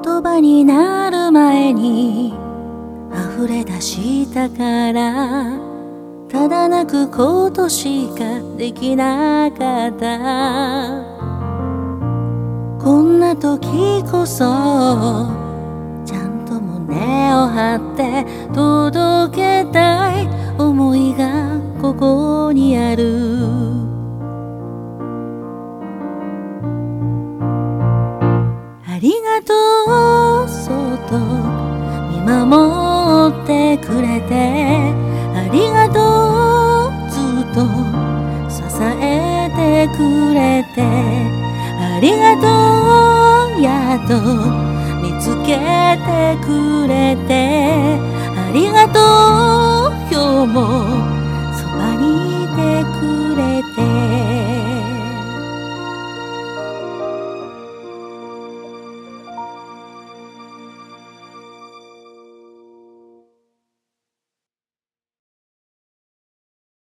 言葉になる前に溢れ出したから、ただ泣くことしかできなかった。こんな時こそちゃんと胸を張って届けたい想いがここにある。ありがとう、そっと見守ってくれて、ありがとう、ずっと支えてくれて、ありがとう、やっと見つけてくれて、ありがとう、今日も